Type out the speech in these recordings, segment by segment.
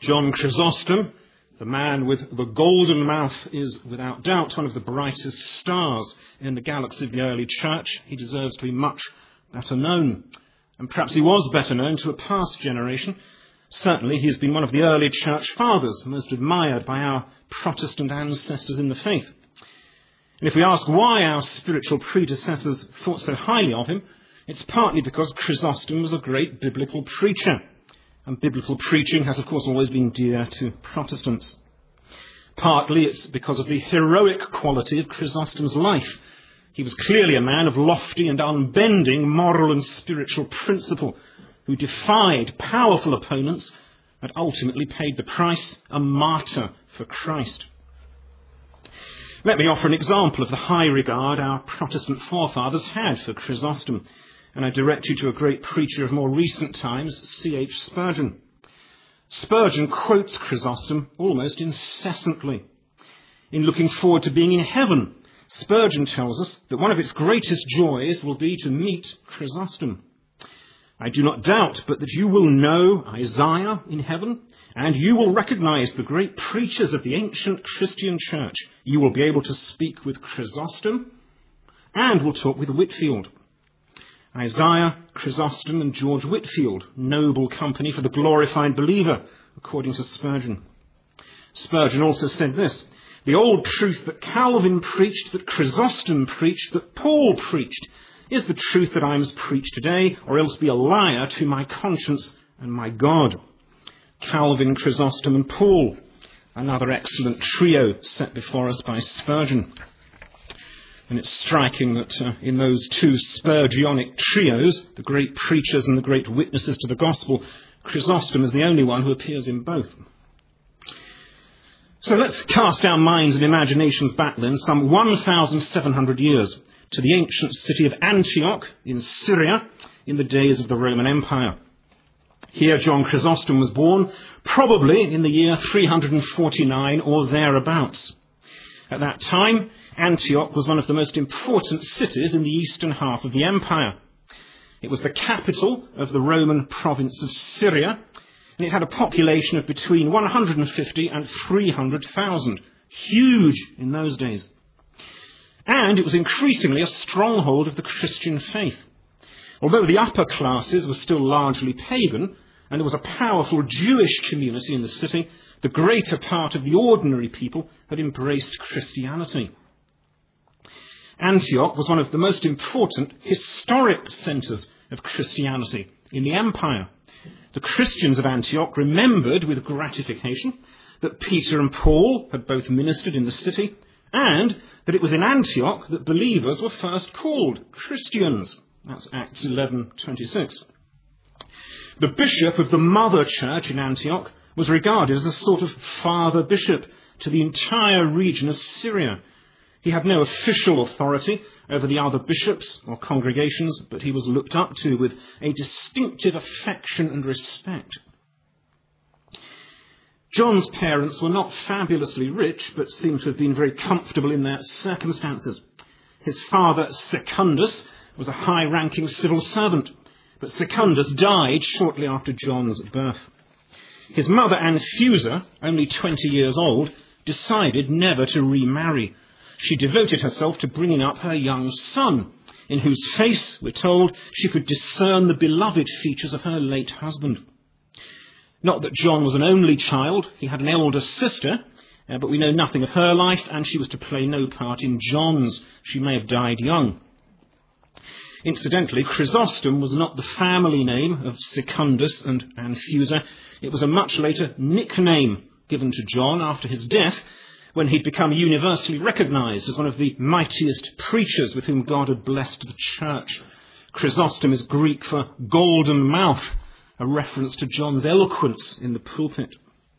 John Chrysostom, the man with the golden mouth, is without doubt one of the brightest stars in the galaxy of the early church. He deserves to be much better known. And perhaps he was better known to a past generation. Certainly he's been one of the early church fathers, most admired by our Protestant ancestors in the faith. And if we ask why our spiritual predecessors thought so highly of him, it's partly because Chrysostom was a great biblical preacher. And biblical preaching has, of course, always been dear to Protestants. Partly it's because of the heroic quality of Chrysostom's life. He was clearly a man of lofty and unbending moral and spiritual principle, who defied powerful opponents and ultimately paid the price, a martyr for Christ. Let me offer an example of the high regard our Protestant forefathers had for Chrysostom, and I direct you to a great preacher of more recent times, C.H. Spurgeon. Spurgeon quotes Chrysostom almost incessantly. In looking forward to being in heaven, Spurgeon tells us that one of its greatest joys will be to meet Chrysostom. I do not doubt but that you will know Isaiah in heaven, and you will recognize the great preachers of the ancient Christian church. You will be able to speak with Chrysostom, and will talk with Whitefield. Isaiah, Chrysostom, and George Whitefield, noble company for the glorified believer, according to Spurgeon. Spurgeon also said this: the old truth that Calvin preached, that Chrysostom preached, that Paul preached, is the truth that I must preach today, or else be a liar to my conscience and my God. Calvin, Chrysostom, and Paul, another excellent trio set before us by Spurgeon. And it's striking that in those two Spurgeonic trios, the great preachers and the great witnesses to the gospel, Chrysostom is the only one who appears in both. So let's cast our minds and imaginations back then some 1,700 years to the ancient city of Antioch in Syria in the days of the Roman Empire. Here John Chrysostom was born, probably in the year 349 or thereabouts. At that time, Antioch was one of the most important cities in the eastern half of the empire. It was the capital of the Roman province of Syria, and it had a population of between 150 and 300,000. Huge in those days. And it was increasingly a stronghold of the Christian faith. Although the upper classes were still largely pagan, and there was a powerful Jewish community in the city, the greater part of the ordinary people had embraced Christianity. Antioch was one of the most important historic centres of Christianity in the empire. The Christians of Antioch remembered with gratification that Peter and Paul had both ministered in the city, and that it was in Antioch that believers were first called Christians. That's Acts 11:26. The bishop of the mother church in Antioch was regarded as a sort of father bishop to the entire region of Syria. He had no official authority over the other bishops or congregations, but he was looked up to with a distinctive affection and respect. John's parents were not fabulously rich, but seem to have been very comfortable in their circumstances. His father, Secundus, was a high-ranking civil servant, but Secundus died shortly after John's birth. His mother, Anthusa, only 20 years old, decided never to remarry. She devoted herself to bringing up her young son, in whose face, we're told, she could discern the beloved features of her late husband. Not that John was an only child. He had an elder sister, but we know nothing of her life, and she was to play no part in John's. She may have died young. Incidentally, Chrysostom was not the family name of Secundus and Anthusa. It was a much later nickname given to John after his death, when he'd become universally recognized as one of the mightiest preachers with whom God had blessed the church. Chrysostom is Greek for golden mouth, a reference to John's eloquence in the pulpit.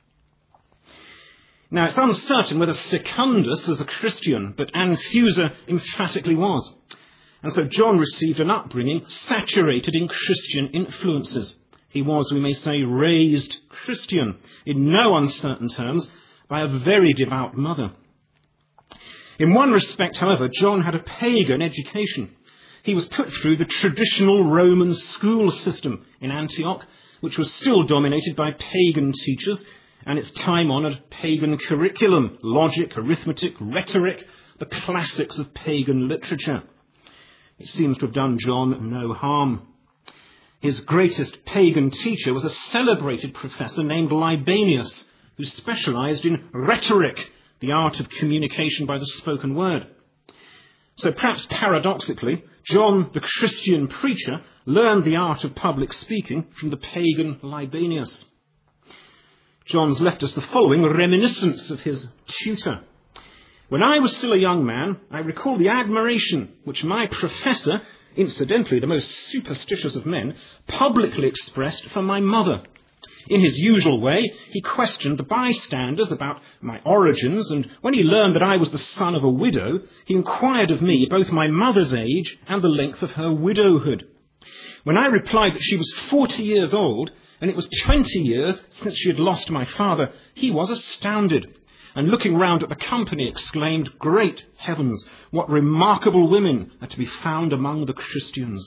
Now, it's uncertain whether Secundus was a Christian, but Anthusa emphatically was. And so John received an upbringing saturated in Christian influences. He was, we may say, raised Christian, in no uncertain terms, by a very devout mother. In one respect, however, John had a pagan education. He was put through the traditional Roman school system in Antioch, which was still dominated by pagan teachers, and its time-honoured pagan curriculum, logic, arithmetic, rhetoric, the classics of pagan literature. It seems to have done John no harm. His greatest pagan teacher was a celebrated professor named Libanius, who specialised in rhetoric, the art of communication by the spoken word. So perhaps paradoxically, John, the Christian preacher, learned the art of public speaking from the pagan Libanius. John's left us the following reminiscence of his tutor. When I was still a young man, I recall the admiration which my professor, incidentally the most superstitious of men, publicly expressed for my mother. In his usual way, he questioned the bystanders about my origins, and when he learned that I was the son of a widow, he inquired of me both my mother's age and the length of her widowhood. When I replied that she was 40 years old, and it was 20 years since she had lost my father, he was astounded, and looking round at the company exclaimed, "Great heavens, what remarkable women are to be found among the Christians."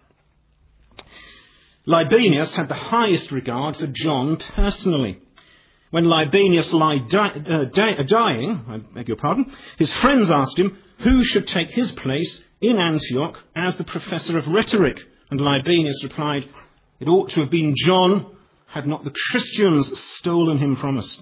Libanius had the highest regard for John personally. When Libanius lay dying, I beg your pardon, his friends asked him who should take his place in Antioch as the professor of rhetoric, and Libanius replied, "It ought to have been John, had not the Christians stolen him from us."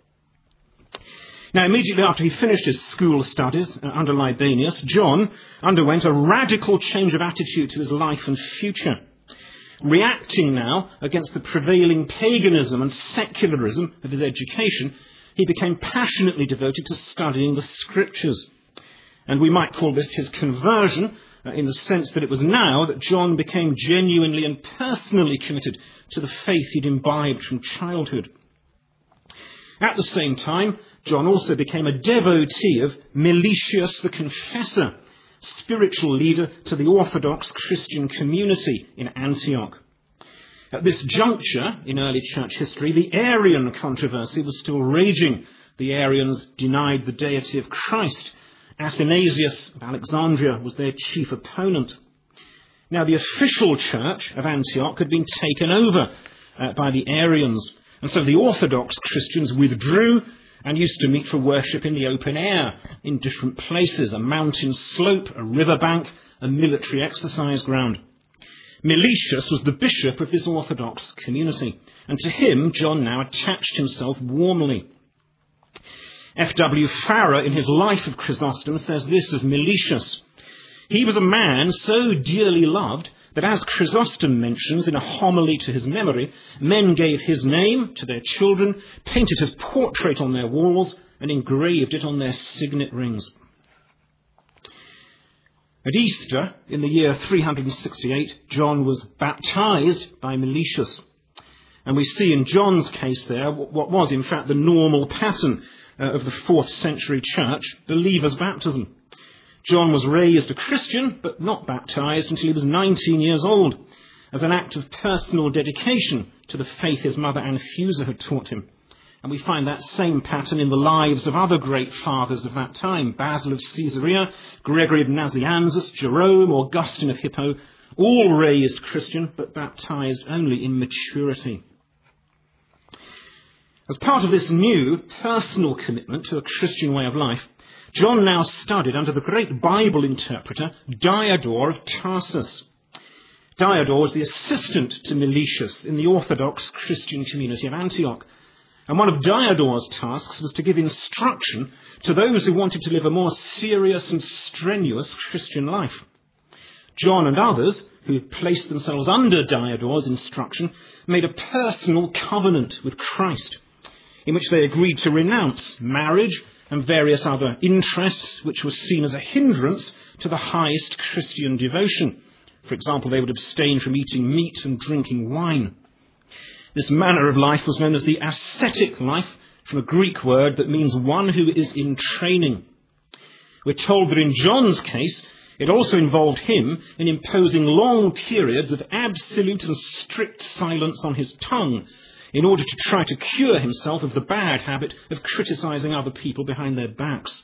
Now, immediately after he finished his school studies under Libanius, John underwent a radical change of attitude to his life and future. Reacting now against the prevailing paganism and secularism of his education, he became passionately devoted to studying the Scriptures. And we might call this his conversion, in the sense that it was now that John became genuinely and personally committed to the faith he'd imbibed from childhood. At the same time, John also became a devotee of Meletius the Confessor, spiritual leader to the Orthodox Christian community in Antioch. At this juncture in early church history, the Arian controversy was still raging. The Arians denied the deity of Christ. Athanasius of Alexandria was their chief opponent. Now, the official church of Antioch had been taken over by the Arians, and so the Orthodox Christians withdrew and used to meet for worship in the open air, in different places, a mountain slope, a riverbank, a military exercise ground. Meletius was the bishop of this Orthodox community, and to him John now attached himself warmly. F.W. Farrer, in his Life of Chrysostom, says this of Meletius: "He was a man so dearly loved that, as Chrysostom mentions in a homily to his memory, men gave his name to their children, painted his portrait on their walls, and engraved it on their signet rings." At Easter, in the year 368, John was baptized by Meletius. And we see in John's case there what was in fact the normal pattern of the 4th century church, believer's baptism. John was raised a Christian, but not baptized until he was 19 years old, as an act of personal dedication to the faith his mother Anthusa had taught him. And we find that same pattern in the lives of other great fathers of that time: Basil of Caesarea, Gregory of Nazianzus, Jerome, Augustine of Hippo, all raised Christian, but baptized only in maturity. As part of this new personal commitment to a Christian way of life, John now studied under the great Bible interpreter Diodor of Tarsus. Diodor was the assistant to Meletius in the Orthodox Christian community of Antioch. And one of Diodor's tasks was to give instruction to those who wanted to live a more serious and strenuous Christian life. John and others, who placed themselves under Diodor's instruction, made a personal covenant with Christ, in which they agreed to renounce marriage and various other interests which were seen as a hindrance to the highest Christian devotion. For example, they would abstain from eating meat and drinking wine. This manner of life was known as the ascetic life, from a Greek word that means one who is in training. We're told that in John's case, it also involved him in imposing long periods of absolute and strict silence on his tongue, in order to try to cure himself of the bad habit of criticizing other people behind their backs.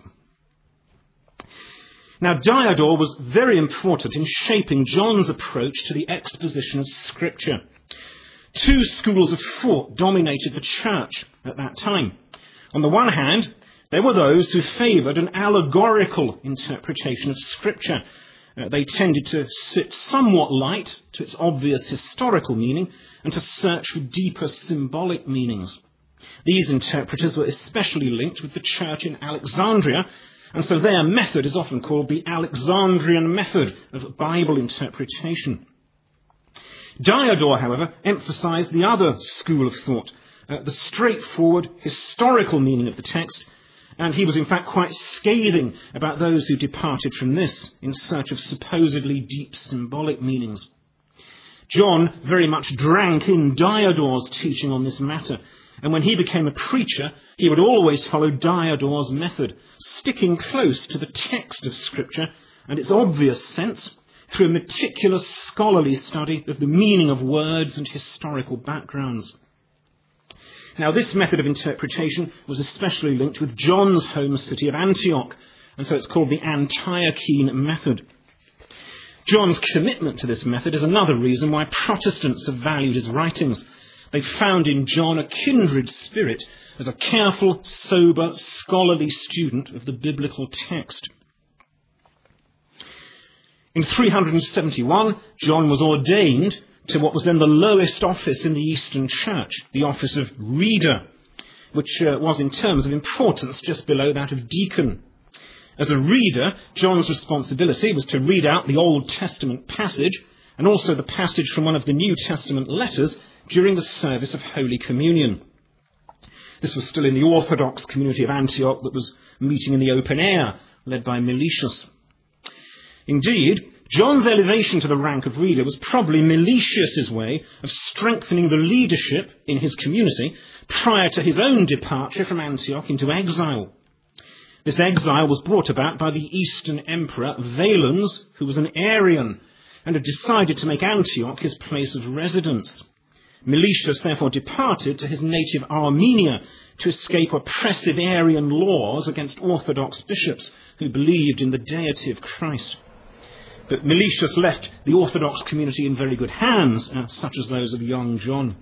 Now, Diodor was very important in shaping John's approach to the exposition of Scripture. Two schools of thought dominated the church at that time. On the one hand, there were those who favoured an allegorical interpretation of Scripture. They tended to sit somewhat light to its obvious historical meaning and to search for deeper symbolic meanings. These interpreters were especially linked with the church in Alexandria, and so their method is often called the Alexandrian method of Bible interpretation. Diodor, however, emphasized the other school of thought, the straightforward historical meaning of the text, and he was in fact quite scathing about those who departed from this in search of supposedly deep symbolic meanings. John very much drank in Diodor's teaching on this matter, and when he became a preacher, he would always follow Diodor's method, sticking close to the text of Scripture and its obvious sense through a meticulous scholarly study of the meaning of words and historical backgrounds. Now, this method of interpretation was especially linked with John's home city of Antioch, and so it's called the Antiochene method. John's commitment to this method is another reason why Protestants have valued his writings. They found in John a kindred spirit as a careful, sober, scholarly student of the biblical text. In 371, John was ordained to what was then the lowest office in the Eastern Church, the office of reader, which was in terms of importance just below that of deacon. As a reader, John's responsibility was to read out the Old Testament passage and also the passage from one of the New Testament letters during the service of Holy Communion. This was still in the Orthodox community of Antioch that was meeting in the open air, led by Meletius. Indeed, John's elevation to the rank of reader was probably Meletius' way of strengthening the leadership in his community prior to his own departure from Antioch into exile. This exile was brought about by the Eastern Emperor Valens, who was an Arian, and had decided to make Antioch his place of residence. Meletius therefore departed to his native Armenia to escape oppressive Arian laws against Orthodox bishops who believed in the deity of Christ. But Meletius left the Orthodox community in very good hands, such as those of young John.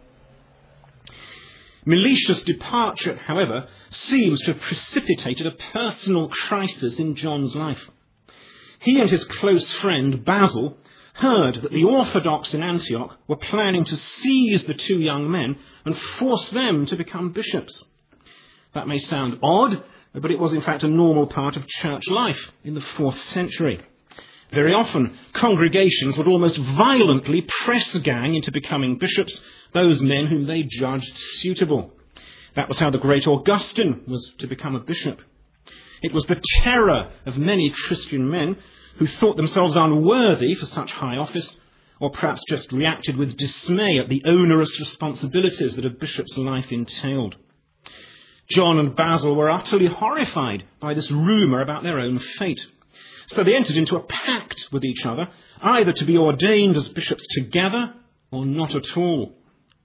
Meletius' departure, however, seems to have precipitated a personal crisis in John's life. He and his close friend Basil heard that the Orthodox in Antioch were planning to seize the two young men and force them to become bishops. That may sound odd, but it was in fact a normal part of church life in the 4th century. Very often, congregations would almost violently press gang into becoming bishops those men whom they judged suitable. That was how the great Augustine was to become a bishop. It was the terror of many Christian men who thought themselves unworthy for such high office, or perhaps just reacted with dismay at the onerous responsibilities that a bishop's life entailed. John and Basil were utterly horrified by this rumour about their own fate. So they entered into a pact with each other, either to be ordained as bishops together or not at all.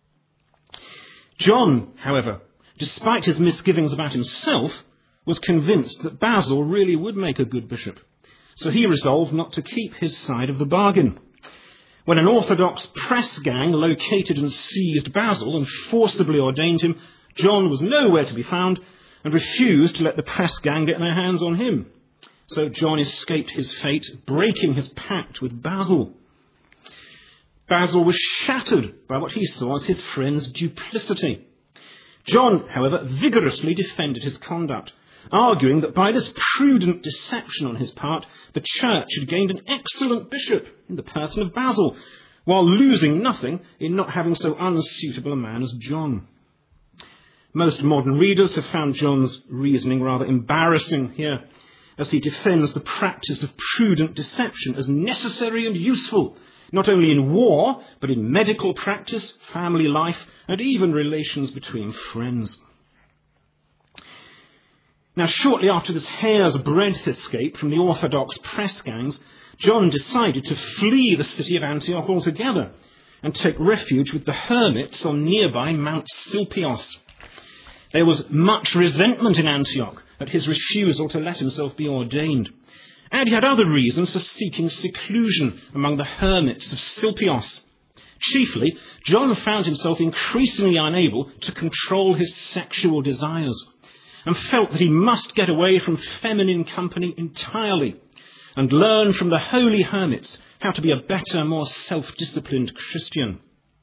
John, however, despite his misgivings about himself, was convinced that Basil really would make a good bishop. So he resolved not to keep his side of the bargain. When an Orthodox press gang located and seized Basil and forcibly ordained him, John was nowhere to be found and refused to let the press gang get their hands on him. So John escaped his fate, breaking his pact with Basil. Basil was shattered by what he saw as his friend's duplicity. John, however, vigorously defended his conduct, arguing that by this prudent deception on his part, the church had gained an excellent bishop in the person of Basil, while losing nothing in not having so unsuitable a man as John. Most modern readers have found John's reasoning rather embarrassing here, as he defends the practice of prudent deception as necessary and useful, not only in war, but in medical practice, family life, and even relations between friends. Now, shortly after this hair's breadth escape from the Orthodox press gangs, John decided to flee the city of Antioch altogether and take refuge with the hermits on nearby Mount Silpios. There was much resentment in Antioch at his refusal to let himself be ordained. And he had other reasons for seeking seclusion among the hermits of Silpios. Chiefly, John found himself increasingly unable to control his sexual desires and felt that he must get away from feminine company entirely and learn from the holy hermits how to be a better, more self-disciplined Christian.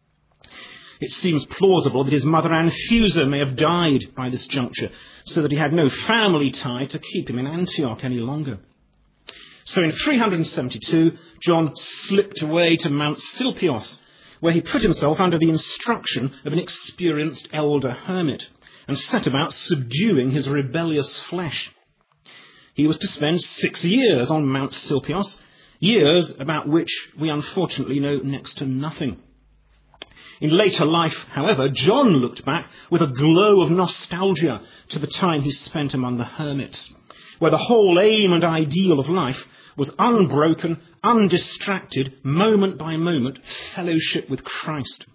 It seems plausible that his mother Anthusa may have died by this juncture, so that he had no family tie to keep him in Antioch any longer. So in 372, John slipped away to Mount Silpios, where he put himself under the instruction of an experienced elder hermit and set about subduing his rebellious flesh. He was to spend 6 years on Mount Silpios, years about which we unfortunately know next to nothing. In later life, however, John looked back with a glow of nostalgia to the time he spent among the hermits, where the whole aim and ideal of life was unbroken, undistracted, moment by moment, fellowship with Christ.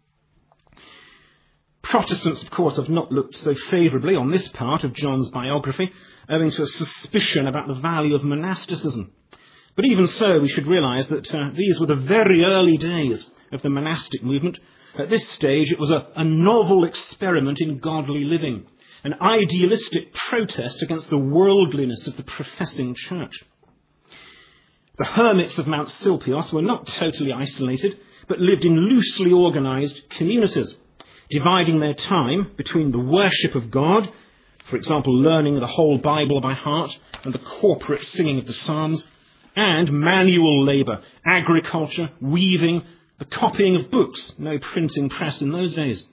Protestants, of course, have not looked so favourably on this part of John's biography, owing to a suspicion about the value of monasticism. But even so, we should realise that these were the very early days of the monastic movement. At this stage, it was a novel experiment in godly living, an idealistic protest against the worldliness of the professing church. The hermits of Mount Silpios were not totally isolated, but lived in loosely organised communities, dividing their time between the worship of God, for example, learning the whole Bible by heart and the corporate singing of the Psalms, and manual labour, agriculture, weaving, the copying of books, no printing press in those days.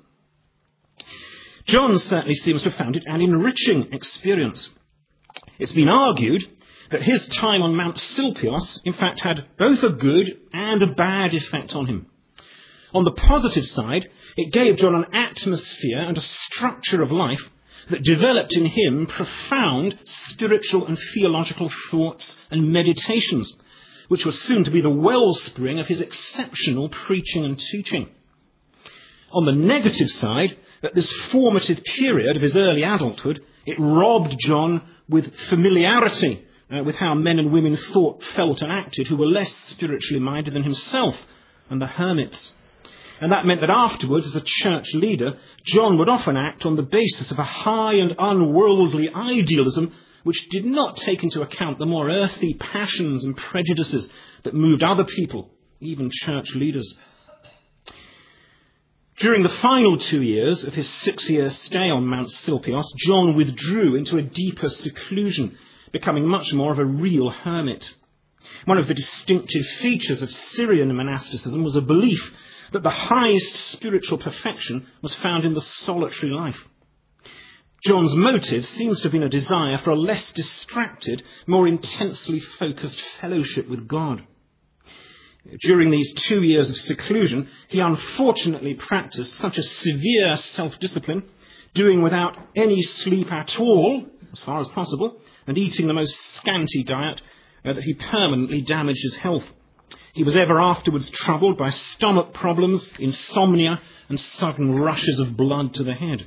John certainly seems to have found it an enriching experience. It's been argued that his time on Mount Silpios, in fact, had both a good and a bad effect on him. On the positive side, it gave John an atmosphere and a structure of life that developed in him profound spiritual and theological thoughts and meditations, which was soon to be the wellspring of his exceptional preaching and teaching. On the negative side, at this formative period of his early adulthood, it robbed John with familiarity with how men and women thought, felt and acted who were less spiritually minded than himself and the hermits. And that meant that afterwards, as a church leader, John would often act on the basis of a high and unworldly idealism which did not take into account the more earthly passions and prejudices that moved other people, even church leaders. During the final 2 years of his 6-year stay on Mount Silpios, John withdrew into a deeper seclusion, becoming much more of a real hermit. One of the distinctive features of Syrian monasticism was a belief that the highest spiritual perfection was found in the solitary life. John's motive seems to have been a desire for a less distracted, more intensely focused fellowship with God. During these 2 years of seclusion, he unfortunately practiced such a severe self-discipline, doing without any sleep at all, as far as possible, and eating the most scanty diet, that he permanently damaged his health. He was ever afterwards troubled by stomach problems, insomnia, and sudden rushes of blood to the head.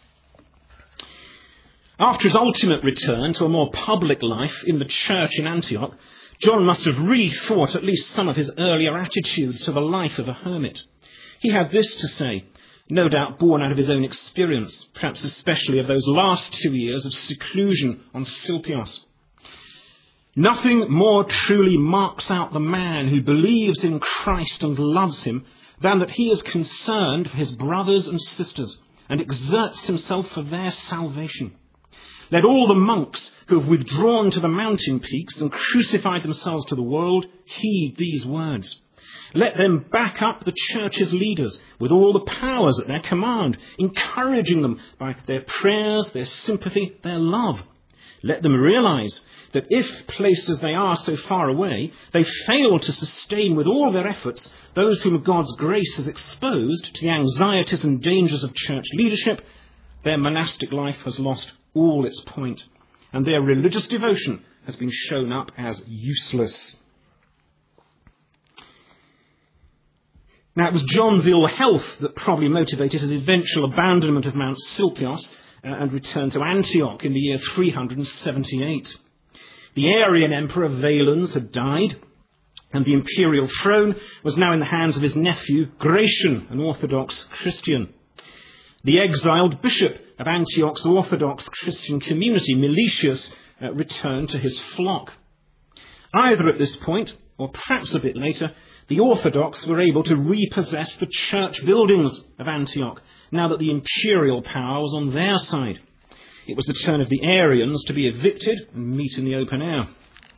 After his ultimate return to a more public life in the church in Antioch, John must have rethought at least some of his earlier attitudes to the life of a hermit. He had this to say, no doubt born out of his own experience, perhaps especially of those last 2 years of seclusion on Silpios. Nothing more truly marks out the man who believes in Christ and loves him than that he is concerned for his brothers and sisters and exerts himself for their salvation. Let all the monks who have withdrawn to the mountain peaks and crucified themselves to the world heed these words. Let them back up the church's leaders with all the powers at their command, encouraging them by their prayers, their sympathy, their love. Let them realize that if, placed as they are so far away, they fail to sustain with all their efforts those whom God's grace has exposed to the anxieties and dangers of church leadership, their monastic life has lost all its point, and their religious devotion has been shown up as useless. Now, it was John's ill health that probably motivated his eventual abandonment of Mount Silpios and return to Antioch in the year 378. The Arian emperor Valens had died, And the imperial throne was now in the hands of his nephew Gratian, an Orthodox Christian. The exiled bishop of Antioch's Orthodox Christian community, Meletius, returned to his flock. Either at this point, or perhaps a bit later, the Orthodox were able to repossess the church buildings of Antioch, now that the imperial power was on their side. It was the turn of the Arians to be evicted and meet in the open air.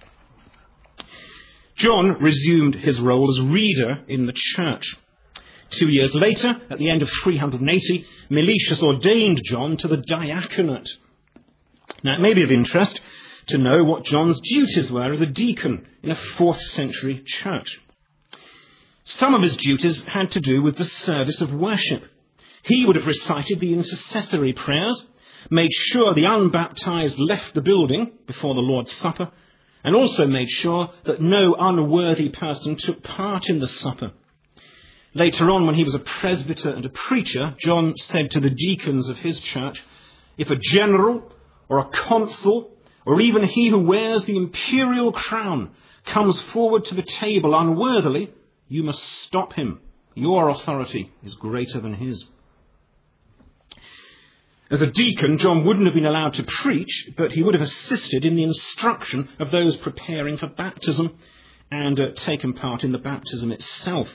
John resumed his role as reader in the church. 2 years later, at the end of 380, Meletius ordained John to the diaconate. Now, it may be of interest to know what John's duties were as a deacon in a 4th century church. Some of his duties had to do with the service of worship. He would have recited the intercessory prayers, made sure the unbaptized left the building before the Lord's Supper, and also made sure that no unworthy person took part in the supper. Later on, when he was a presbyter and a preacher, John said to the deacons of his church, "If a general or a consul, or even he who wears the imperial crown, comes forward to the table unworthily, you must stop him. Your authority is greater than his." As a deacon, John wouldn't have been allowed to preach, but he would have assisted in the instruction of those preparing for baptism and taken part in the baptism itself.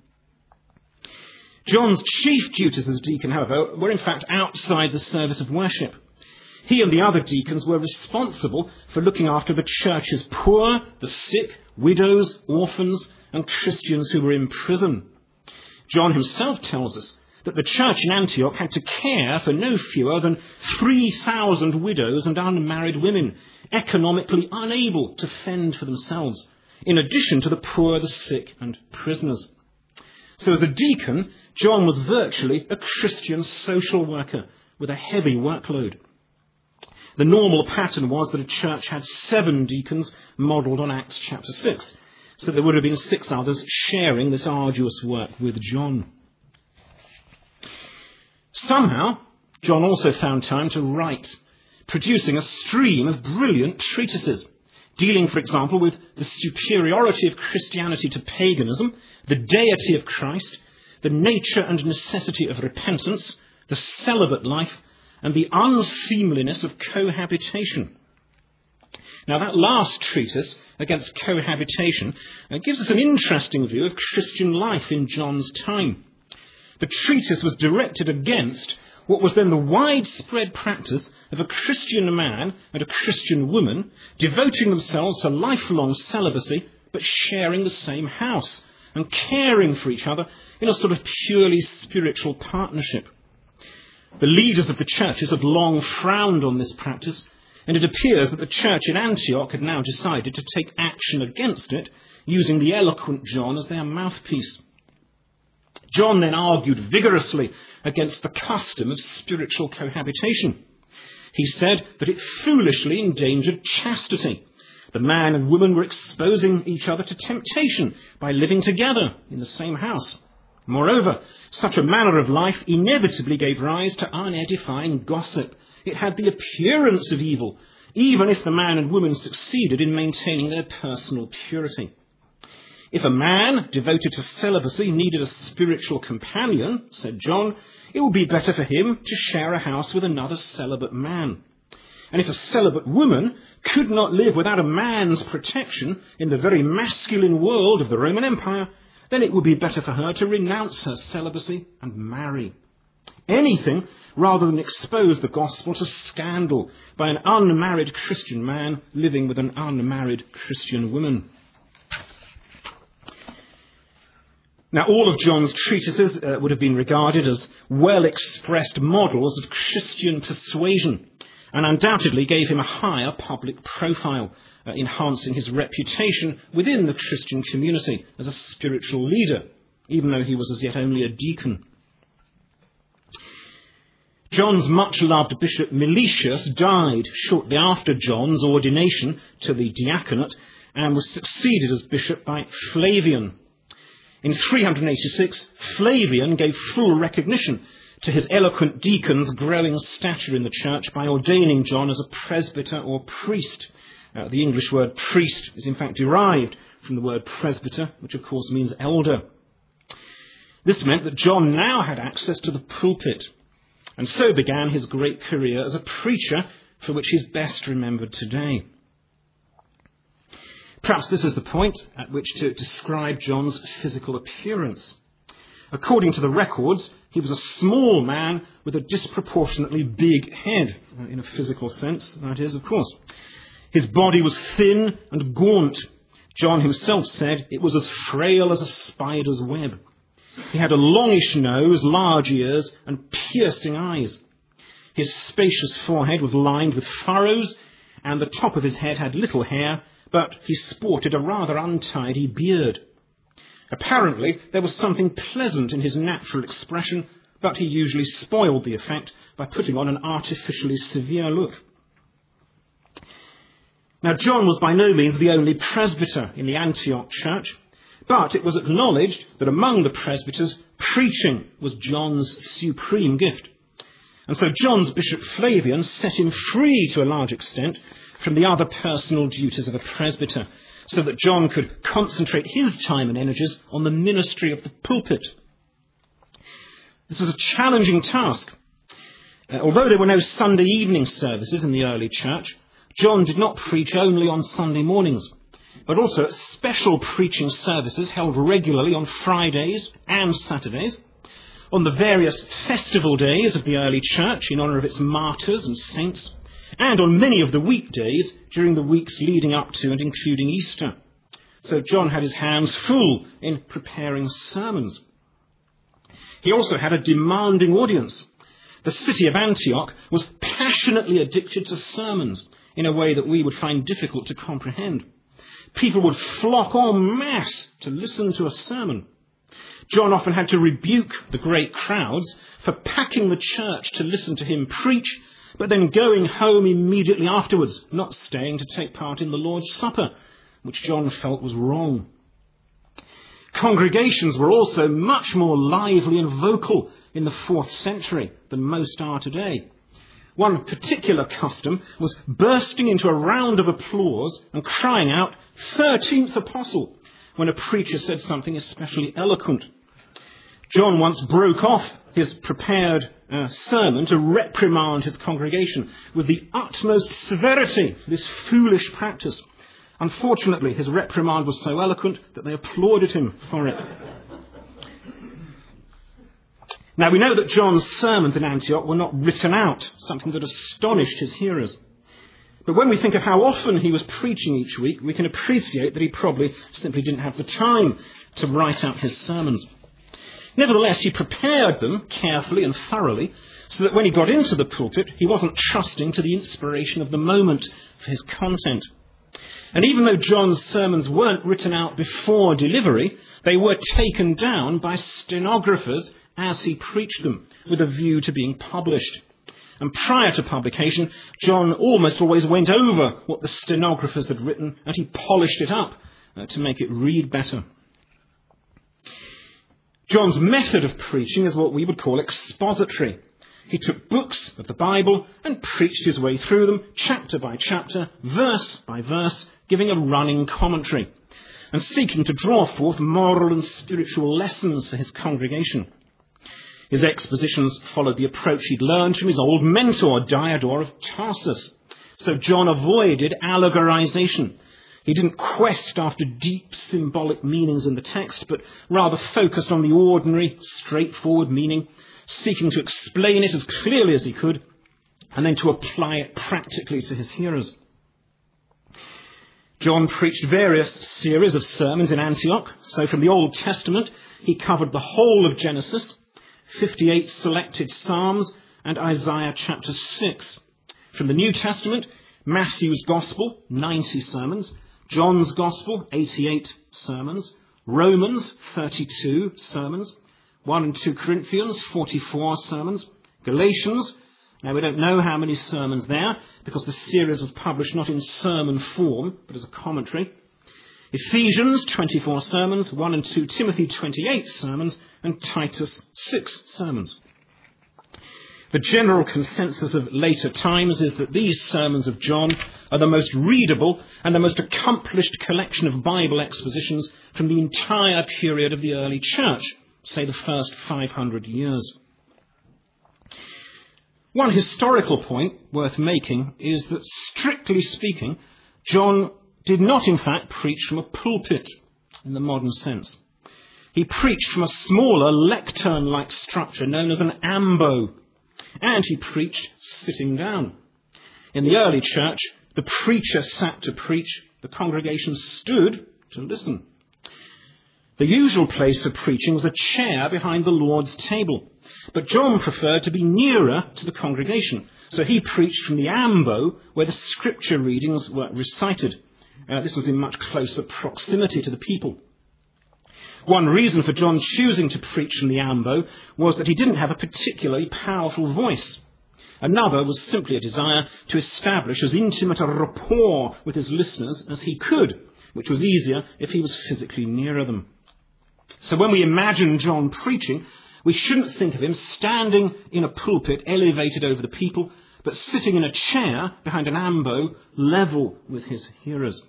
John's chief duties as a deacon, however, were in fact outside the service of worship. He and the other deacons were responsible for looking after the church's poor, the sick, widows, orphans, and Christians who were in prison. John himself tells us that the church in Antioch had to care for no fewer than 3,000 widows and unmarried women, economically unable to fend for themselves, in addition to the poor, the sick, and prisoners. So as a deacon, John was virtually a Christian social worker with a heavy workload. The normal pattern was that a church had 7 deacons modelled on Acts chapter 6, so there would have been 6 others sharing this arduous work with John. Somehow, John also found time to write, producing a stream of brilliant treatises, dealing, for example, with the superiority of Christianity to paganism, the deity of Christ, the nature and necessity of repentance, the celibate life, and the unseemliness of cohabitation. Now, that last treatise against cohabitation gives us an interesting view of Christian life in John's time. The treatise was directed against what was then the widespread practice of a Christian man and a Christian woman devoting themselves to lifelong celibacy, but sharing the same house and caring for each other in a sort of purely spiritual partnership. The leaders of the churches had long frowned on this practice, and it appears that the church in Antioch had now decided to take action against it, using the eloquent John as their mouthpiece. John then argued vigorously against the custom of spiritual cohabitation. He said that it foolishly endangered chastity. The man and woman were exposing each other to temptation by living together in the same house. Moreover, such a manner of life inevitably gave rise to unedifying gossip. It had the appearance of evil, even if the man and woman succeeded in maintaining their personal purity. If a man devoted to celibacy needed a spiritual companion, said John, it would be better for him to share a house with another celibate man. And if a celibate woman could not live without a man's protection in the very masculine world of the Roman Empire, then it would be better for her to renounce her celibacy and marry. Anything rather than expose the gospel to scandal by an unmarried Christian man living with an unmarried Christian woman. Now, all of John's treatises would have been regarded as well-expressed models of Christian persuasion, and undoubtedly gave him a higher public profile, enhancing his reputation within the Christian community as a spiritual leader, even though he was as yet only a deacon. John's much-loved bishop Meletius died shortly after John's ordination to the diaconate and was succeeded as bishop by Flavian. In 386, Flavian gave full recognition to his eloquent deacon's growing stature in the church by ordaining John as a presbyter or priest. The English word priest is in fact derived from the word presbyter, which of course means elder. This meant that John now had access to the pulpit, and so began his great career as a preacher, for which he's best remembered today. Perhaps this is the point at which to describe John's physical appearance. According to the records, he was a small man with a disproportionately big head, in a physical sense, that is, of course. His body was thin and gaunt. John himself said it was as frail as a spider's web. He had a longish nose, large ears, and piercing eyes. His spacious forehead was lined with furrows, and the top of his head had little hair, but he sported a rather untidy beard. Apparently, there was something pleasant in his natural expression, but he usually spoiled the effect by putting on an artificially severe look. Now, John was by no means the only presbyter in the Antioch church, but it was acknowledged that among the presbyters, preaching was John's supreme gift. And so John's Bishop Flavian set him free to a large extent from the other personal duties of a presbyter, so that John could concentrate his time and energies on the ministry of the pulpit. This was a challenging task. Although there were no Sunday evening services in the early church, John did not preach only on Sunday mornings, but also at special preaching services held regularly on Fridays and Saturdays, on the various festival days of the early church in honour of its martyrs and saints, and on many of the weekdays during the weeks leading up to and including Easter. So John had his hands full in preparing sermons. He also had a demanding audience. The city of Antioch was passionately addicted to sermons in a way that we would find difficult to comprehend. People would flock en masse to listen to a sermon. John often had to rebuke the great crowds for packing the church to listen to him preach, but then going home immediately afterwards, not staying to take part in the Lord's Supper, which John felt was wrong. Congregations were also much more lively and vocal in the 4th century than most are today. One particular custom was bursting into a round of applause and crying out, "13th Apostle," when a preacher said something especially eloquent. John once broke off his prepared sermon to reprimand his congregation with the utmost severity for this foolish practice. Unfortunately, his reprimand was so eloquent that they applauded him for it. Now, we know that John's sermons in Antioch were not written out, something that astonished his hearers. But when we think of how often he was preaching each week, we can appreciate that he probably simply didn't have the time to write out his sermons. Nevertheless, he prepared them carefully and thoroughly so that when he got into the pulpit, he wasn't trusting to the inspiration of the moment for his content. And even though John's sermons weren't written out before delivery, they were taken down by stenographers as he preached them, with a view to being published. And prior to publication, John almost always went over what the stenographers had written, and he polished it up to make it read better. John's method of preaching is what we would call expository. He took books of the Bible and preached his way through them, chapter by chapter, verse by verse, giving a running commentary, and seeking to draw forth moral and spiritual lessons for his congregation. His expositions followed the approach he'd learned from his old mentor, Diodor of Tarsus. So John avoided allegorization. He didn't quest after deep symbolic meanings in the text, but rather focused on the ordinary, straightforward meaning, seeking to explain it as clearly as he could, and then to apply it practically to his hearers. John preached various series of sermons in Antioch. So from the Old Testament, he covered the whole of Genesis, 58 selected Psalms, and Isaiah chapter 6. From the New Testament, Matthew's Gospel, 90 sermons, John's Gospel, 88 sermons, Romans, 32 sermons, 1 and 2 Corinthians, 44 sermons, Galatians, now we don't know how many sermons there, because the series was published not in sermon form, but as a commentary. Ephesians, 24 sermons, 1 and 2 Timothy, 28 sermons, and Titus, 6 sermons. The general consensus of later times is that these sermons of John are the most readable and the most accomplished collection of Bible expositions from the entire period of the early church, say the first 500 years. One historical point worth making is that, strictly speaking, John did not in fact preach from a pulpit in the modern sense. He preached from a smaller lectern-like structure known as an ambo, and he preached sitting down. In the early church, the preacher sat to preach, the congregation stood to listen. The usual place for preaching was a chair behind the Lord's table, but John preferred to be nearer to the congregation, so he preached from the ambo where the scripture readings were recited. This was in much closer proximity to the people. One reason for John choosing to preach from the ambo was that he didn't have a particularly powerful voice. Another was simply a desire to establish as intimate a rapport with his listeners as he could, which was easier if he was physically nearer them. So when we imagine John preaching, we shouldn't think of him standing in a pulpit elevated over the people, but sitting in a chair behind an ambo level with his hearers.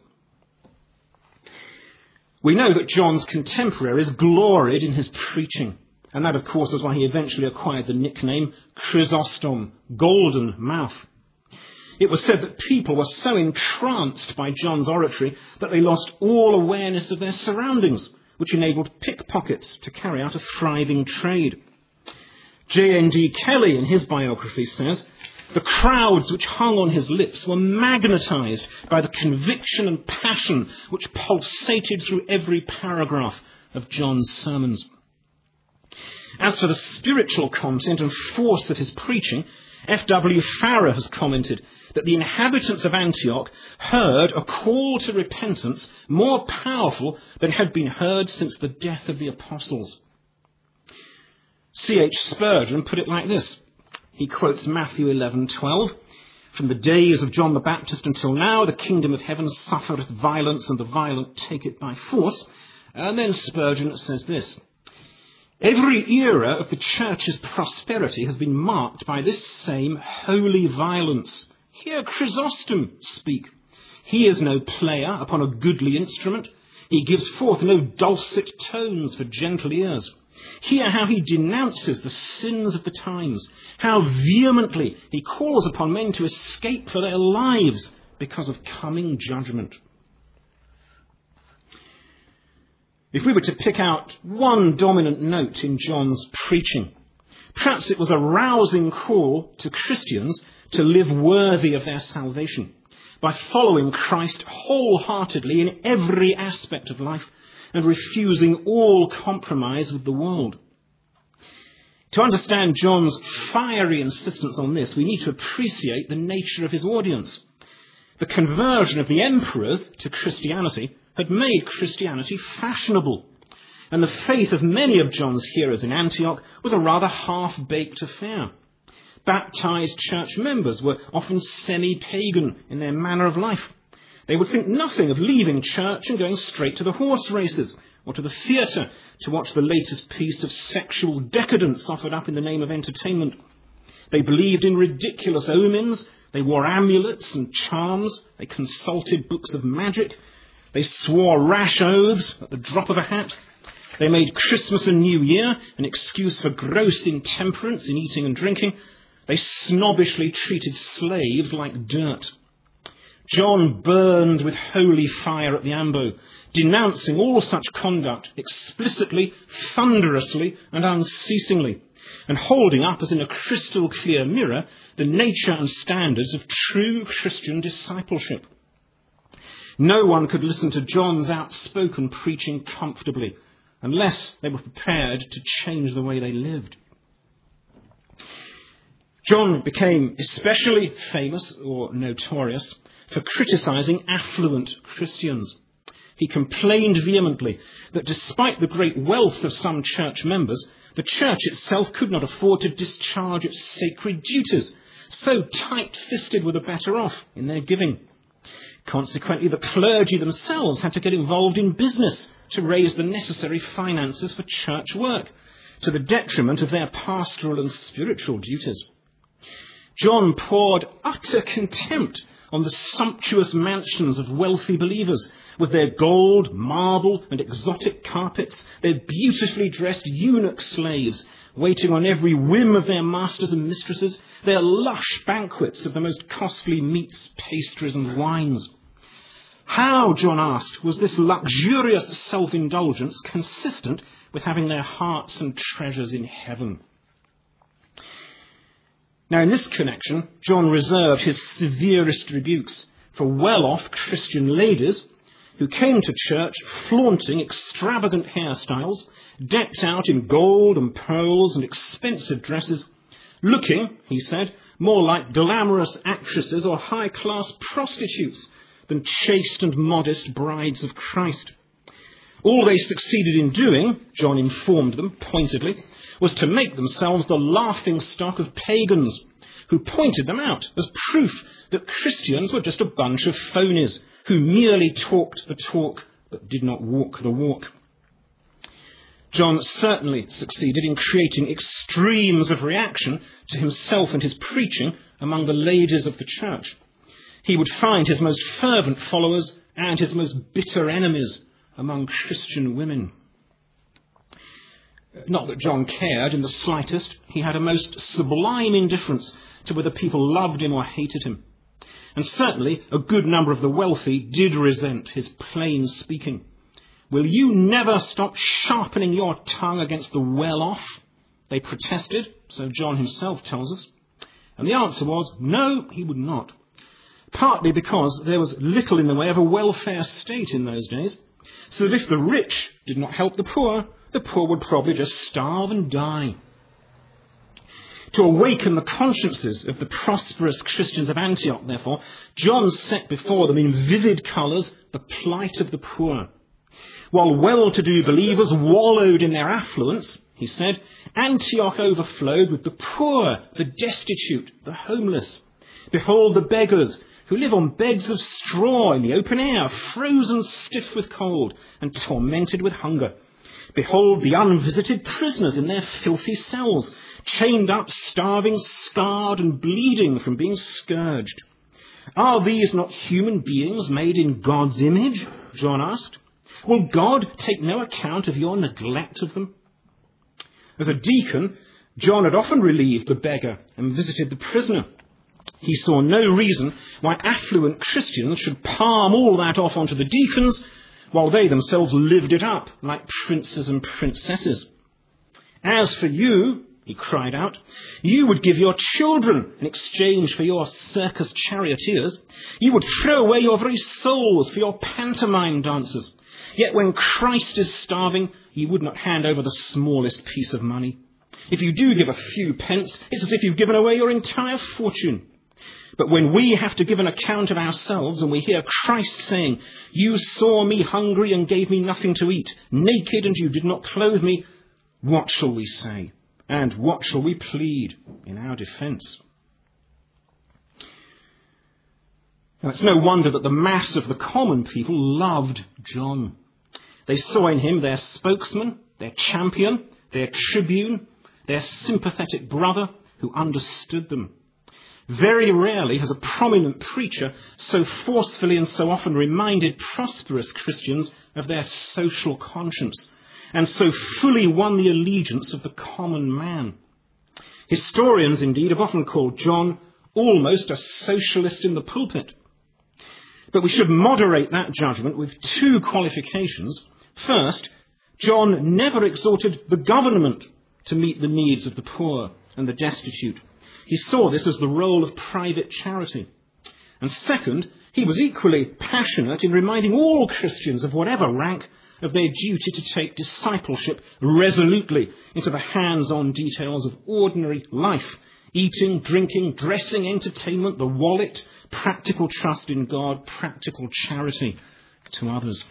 We know that John's contemporaries gloried in his preaching, and that, of course, is why he eventually acquired the nickname Chrysostom, golden mouth. It was said that people were so entranced by John's oratory that they lost all awareness of their surroundings, which enabled pickpockets to carry out a thriving trade. J.N.D. Kelly, in his biography, says, "The crowds which hung on his lips were magnetized by the conviction and passion which pulsated through every paragraph of John's sermons." As for the spiritual content and force of his preaching, F.W. Farrer has commented that the inhabitants of Antioch heard a call to repentance more powerful than had been heard since the death of the apostles. C.H. Spurgeon put it like this. He quotes Matthew 11:12. "From the days of John the Baptist until now, the kingdom of heaven suffereth violence, and the violent take it by force." And then Spurgeon says this. "Every era of the church's prosperity has been marked by this same holy violence. Hear Chrysostom speak. He is no player upon a goodly instrument. He gives forth no dulcet tones for gentle ears. Hear how he denounces the sins of the times, how vehemently he calls upon men to escape for their lives because of coming judgment." If we were to pick out one dominant note in John's preaching, perhaps it was a rousing call to Christians to live worthy of their salvation by following Christ wholeheartedly in every aspect of life and refusing all compromise with the world. To understand John's fiery insistence on this, we need to appreciate the nature of his audience. The conversion of the emperors to Christianity had made Christianity fashionable, and the faith of many of John's hearers in Antioch was a rather half-baked affair. Baptized church members were often semi-pagan in their manner of life. They would think nothing of leaving church and going straight to the horse races or to the theatre to watch the latest piece of sexual decadence offered up in the name of entertainment. They believed in ridiculous omens. They wore amulets and charms. They consulted books of magic. They swore rash oaths at the drop of a hat. They made Christmas and New Year an excuse for gross intemperance in eating and drinking. They snobbishly treated slaves like dirt. John burned with holy fire at the ambo, denouncing all such conduct explicitly, thunderously, and unceasingly, and holding up as in a crystal clear mirror the nature and standards of true Christian discipleship. No one could listen to John's outspoken preaching comfortably unless they were prepared to change the way they lived. John became especially famous or notorious for criticizing affluent Christians. He complained vehemently that despite the great wealth of some church members, the church itself could not afford to discharge its sacred duties. So tight-fisted were the better off in their giving. Consequently, the clergy themselves had to get involved in business to raise the necessary finances for church work, to the detriment of their pastoral and spiritual duties. John poured utter contempt on the sumptuous mansions of wealthy believers, with their gold, marble, and exotic carpets, their beautifully dressed eunuch slaves, waiting on every whim of their masters and mistresses, their lush banquets of the most costly meats, pastries, and wines. How, John asked, was this luxurious self-indulgence consistent with having their hearts and treasures in heaven? Now, in this connection, John reserved his severest rebukes for well-off Christian ladies who came to church flaunting extravagant hairstyles, decked out in gold and pearls and expensive dresses, looking, he said, more like glamorous actresses or high-class prostitutes than chaste and modest brides of Christ. All they succeeded in doing, John informed them pointedly, was to make themselves the laughingstock of pagans, who pointed them out as proof that Christians were just a bunch of phonies who merely talked the talk but did not walk the walk. John certainly succeeded in creating extremes of reaction to himself and his preaching among the ladies of the church. He would find his most fervent followers and his most bitter enemies among Christian women. Not that John cared in the slightest. He had a most sublime indifference to whether people loved him or hated him. And certainly a good number of the wealthy did resent his plain speaking. "Will you never stop sharpening your tongue against the well-off?" they protested, so John himself tells us. And the answer was, no, he would not. Partly because there was little in the way of a welfare state in those days, so that if the rich did not help the poor would probably just starve and die. To awaken the consciences of the prosperous Christians of Antioch, therefore, John set before them in vivid colours the plight of the poor. While well-to-do believers wallowed in their affluence, he said, Antioch overflowed with the poor, the destitute, the homeless. Behold the beggars who live on beds of straw in the open air, frozen stiff with cold and tormented with hunger. Behold the unvisited prisoners in their filthy cells, chained up, starving, scarred and bleeding from being scourged. Are these not human beings made in God's image? John asked. Will God take no account of your neglect of them? As a deacon, John had often relieved the beggar and visited the prisoner. He saw no reason why affluent Christians should palm all that off onto the deacons, while they themselves lived it up like princes and princesses. As for you, he cried out, you would give your children in exchange for your circus charioteers. You would throw away your very souls for your pantomime dancers. Yet when Christ is starving, you would not hand over the smallest piece of money. If you do give a few pence, it's as if you've given away your entire fortune. But when we have to give an account of ourselves and we hear Christ saying, you saw me hungry and gave me nothing to eat, naked and you did not clothe me, what shall we say? And what shall we plead in our defence? Now, it's no wonder that the mass of the common people loved John. They saw in him their spokesman, their champion, their tribune, their sympathetic brother who understood them. Very rarely has a prominent preacher so forcefully and so often reminded prosperous Christians of their social conscience, and so fully won the allegiance of the common man. Historians, indeed, have often called John almost a socialist in the pulpit. But we should moderate that judgment with two qualifications. First, John never exhorted the government to meet the needs of the poor and the destitute. He saw this as the role of private charity. And second, he was equally passionate in reminding all Christians of whatever rank of their duty to take discipleship resolutely into the hands-on details of ordinary life. Eating, drinking, dressing, entertainment, the wallet, practical trust in God, practical charity to others.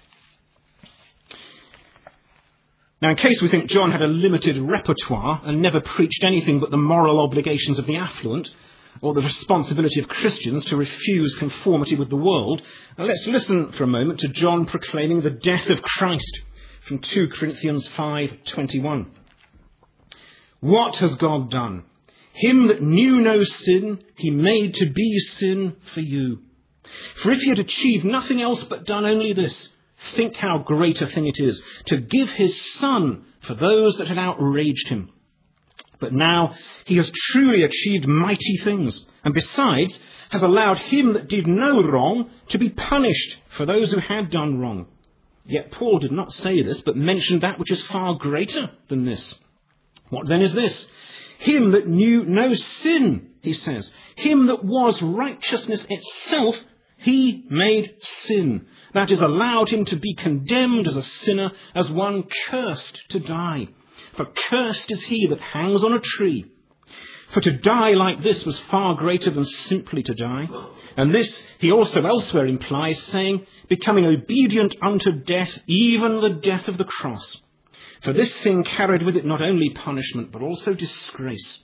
Now, in case we think John had a limited repertoire and never preached anything but the moral obligations of the affluent, or the responsibility of Christians to refuse conformity with the world, let's listen for a moment to John proclaiming the death of Christ from 2 Corinthians 5:21. What has God done? him that knew no sin, he made to be sin for you. For if he had achieved nothing else but done only this, think how great a thing it is to give his Son for those that had outraged him. But now he has truly achieved mighty things, and besides has allowed him that did no wrong to be punished for those who had done wrong. Yet Paul did not say this, but mentioned that which is far greater than this. What then is this? Him that knew no sin, he says, him that was righteousness itself, he made sin. That is, allowed him to be condemned as a sinner, as one cursed to die. For cursed is he that hangs on a tree. For to die like this was far greater than simply to die. And this he also elsewhere implies, saying, becoming obedient unto death, even the death of the cross. For this thing carried with it not only punishment, but also disgrace.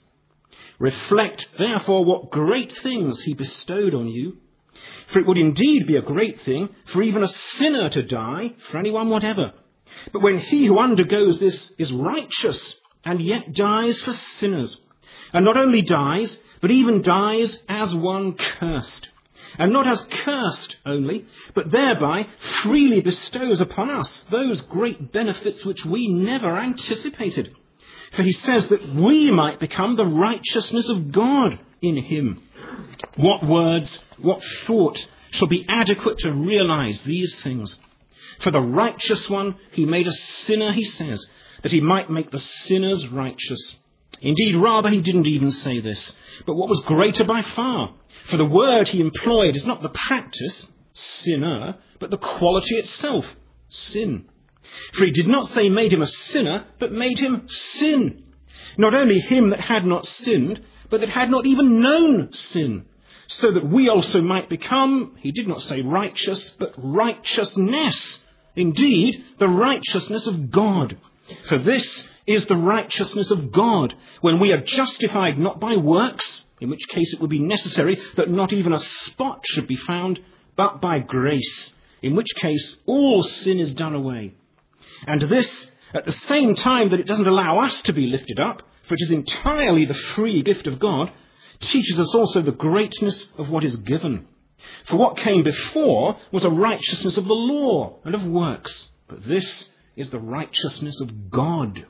Reflect, therefore, what great things he bestowed on you. For it would indeed be a great thing for even a sinner to die, for anyone whatever. But when he who undergoes this is righteous, and yet dies for sinners, and not only dies, but even dies as one cursed, and not as cursed only, but thereby freely bestows upon us those great benefits which we never anticipated. For he says that we might become the righteousness of God in him. What words, what thought shall be adequate to realize these things? For the righteous one he made a sinner, he says, that he might make the sinners righteous. Indeed, rather he didn't even say this, but what was greater by far. For the word he employed is not the practice, sinner, but the quality itself, sin. For he did not say made him a sinner, but made him sin. Not only him that had not sinned, but that had not even known sin, so that we also might become, he did not say righteous, but righteousness. Indeed, the righteousness of God. For this is the righteousness of God, when we are justified not by works, in which case it would be necessary that not even a spot should be found, but by grace, in which case all sin is done away. And this, at the same time that it doesn't allow us to be lifted up, for it is entirely the free gift of God, teaches us also the greatness of what is given. For what came before was a righteousness of the law and of works, but this is the righteousness of God.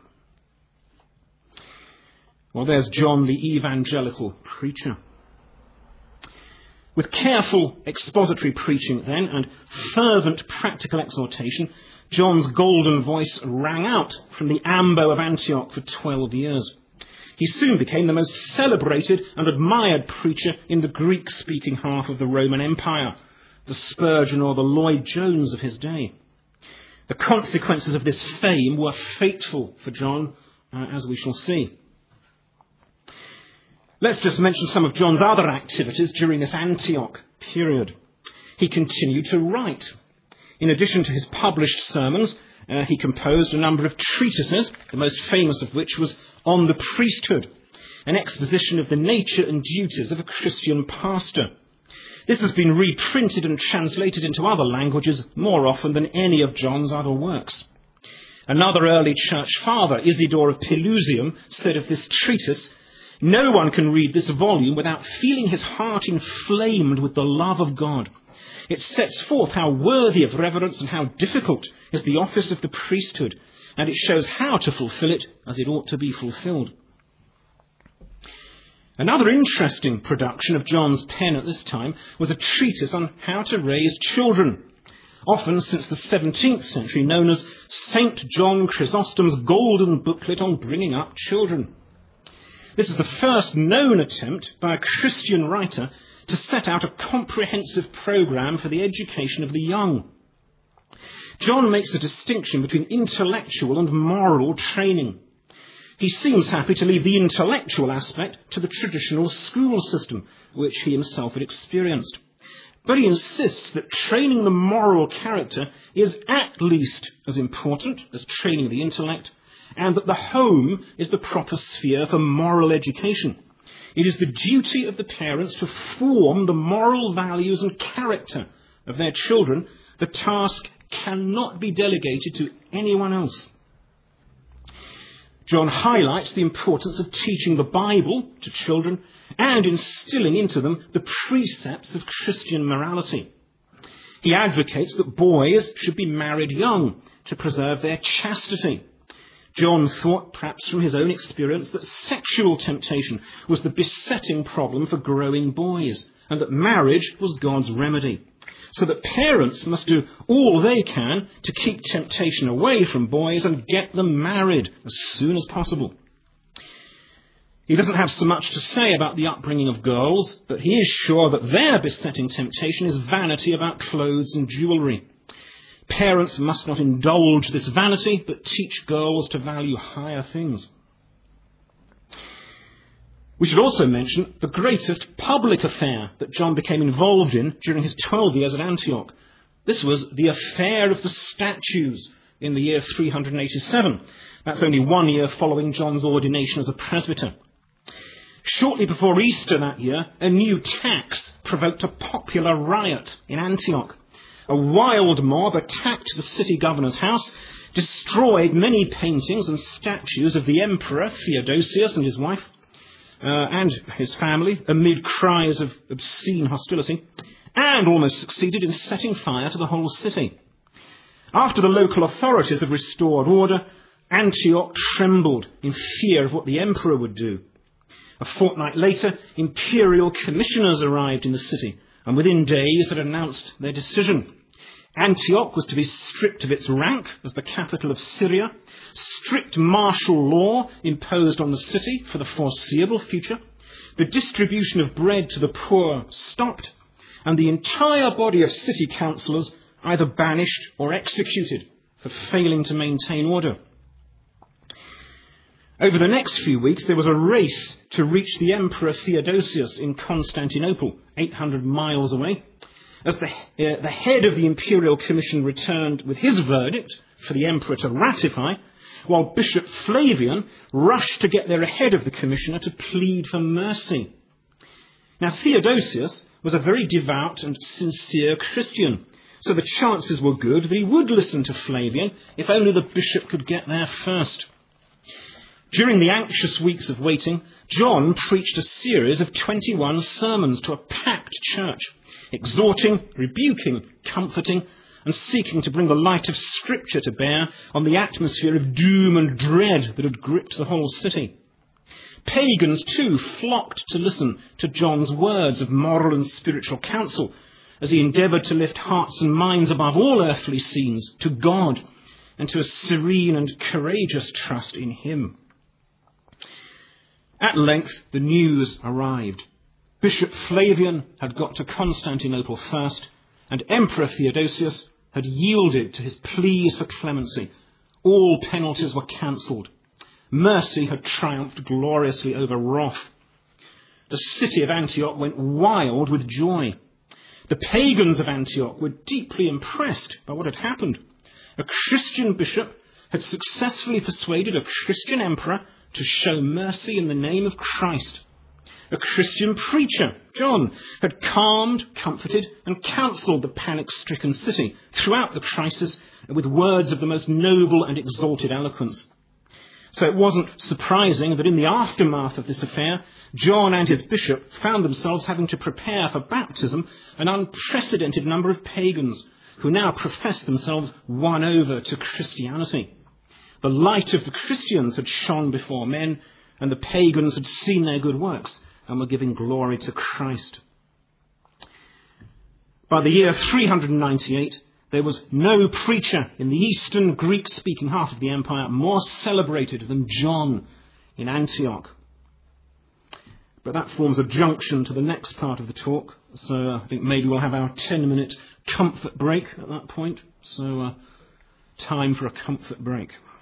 Well, there's John, the evangelical preacher. With careful expository preaching then and fervent practical exhortation, John's golden voice rang out from the ambo of Antioch for 12 years. He soon became the most celebrated and admired preacher in the Greek-speaking half of the Roman Empire, the Spurgeon or the Lloyd Jones of his day. The consequences of this fame were fateful for John, as we shall see. Let's just mention some of John's other activities during this Antioch period. He continued to write. In addition to his published sermons, he composed a number of treatises, the most famous of which was On the Priesthood, an exposition of the nature and duties of a Christian pastor. This has been reprinted and translated into other languages more often than any of John's other works. Another early church father, Isidore of Pelusium, said of this treatise, "No one can read this volume without feeling his heart inflamed with the love of God. It sets forth how worthy of reverence and how difficult is the office of the priesthood, and it shows how to fulfill it as it ought to be fulfilled." Another interesting production of John's pen at this time was a treatise on how to raise children, often since the 17th century known as St. John Chrysostom's Golden Booklet on Bringing Up Children. This is the first known attempt by a Christian writer to set out a comprehensive program for the education of the young. John makes a distinction between intellectual and moral training. He seems happy to leave the intellectual aspect to the traditional school system, which he himself had experienced. But he insists that training the moral character is at least as important as training the intellect, and that the home is the proper sphere for moral education. It is the duty of the parents to form the moral values and character of their children. The task cannot be delegated to anyone else. John highlights the importance of teaching the Bible to children and instilling into them the precepts of Christian morality. He advocates that boys should be married young to preserve their chastity. John thought, perhaps from his own experience, that sexual temptation was the besetting problem for growing boys, and that marriage was God's remedy. So that parents must do all they can to keep temptation away from boys and get them married as soon as possible. He doesn't have so much to say about the upbringing of girls, but he is sure that their besetting temptation is vanity about clothes and jewellery. Parents must not indulge this vanity, but teach girls to value higher things. We should also mention the greatest public affair that John became involved in during his 12 years at Antioch. This was the affair of the statues in the year 387. That's only 1 year following John's ordination as a presbyter. Shortly before Easter that year, a new tax provoked a popular riot in Antioch. A wild mob attacked the city governor's house, destroyed many paintings and statues of the emperor Theodosius and his wife, and his family, amid cries of obscene hostility, and almost succeeded in setting fire to the whole city. After the local authorities had restored order, Antioch trembled in fear of what the emperor would do. A fortnight later, imperial commissioners arrived in the city, and within days had announced their decision. Antioch was to be stripped of its rank as the capital of Syria, strict martial law imposed on the city for the foreseeable future, the distribution of bread to the poor stopped, and the entire body of city councillors either banished or executed for failing to maintain order. Over the next few weeks, there was a race to reach the Emperor Theodosius in Constantinople, 800 miles away. As the head of the Imperial Commission returned with his verdict for the emperor to ratify, while Bishop Flavian rushed to get there ahead of the commissioner to plead for mercy. Now, Theodosius was a very devout and sincere Christian, so the chances were good that he would listen to Flavian if only the bishop could get there first. During the anxious weeks of waiting, John preached a series of 21 sermons to a packed church, exhorting, rebuking, comforting, and seeking to bring the light of Scripture to bear on the atmosphere of doom and dread that had gripped the whole city. Pagans, too, flocked to listen to John's words of moral and spiritual counsel as he endeavoured to lift hearts and minds above all earthly scenes to God and to a serene and courageous trust in Him. At length, the news arrived. Bishop Flavian had got to Constantinople first, and Emperor Theodosius had yielded to his pleas for clemency. All penalties were cancelled. Mercy had triumphed gloriously over wrath. The city of Antioch went wild with joy. The pagans of Antioch were deeply impressed by what had happened. A Christian bishop had successfully persuaded a Christian emperor to show mercy in the name of Christ. A Christian preacher, John, had calmed, comforted, and counselled the panic-stricken city throughout the crisis with words of the most noble and exalted eloquence. So it wasn't surprising that in the aftermath of this affair, John and his bishop found themselves having to prepare for baptism an unprecedented number of pagans who now professed themselves won over to Christianity. The light of the Christians had shone before men, and the pagans had seen their good works and were giving glory to Christ. By the year 398, there was no preacher in the eastern Greek-speaking half of the empire more celebrated than John in Antioch. But that forms a junction to the next part of the talk, so I think maybe we'll have our 10-minute comfort break at that point. So time for a comfort break.